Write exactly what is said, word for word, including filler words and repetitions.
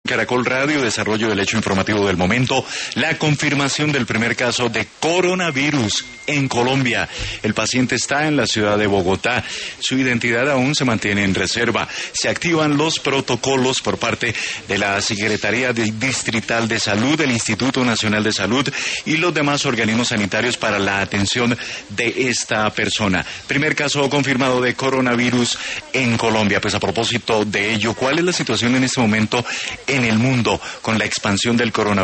Caracol Radio, desarrollo del hecho informativo del momento, la confirmación del primer caso de coronavirus en Colombia. El paciente está en la ciudad de Bogotá. Su identidad aún se mantiene en reserva. Se activan los protocolos por parte de la Secretaría Distrital de Salud, del Instituto Nacional de Salud y los demás organismos sanitarios para la atención de esta persona. Primer caso confirmado de coronavirus en Colombia. Pues a propósito de ello, ¿cuál es la situación en este momento en el mundo con la expansión del coronavirus?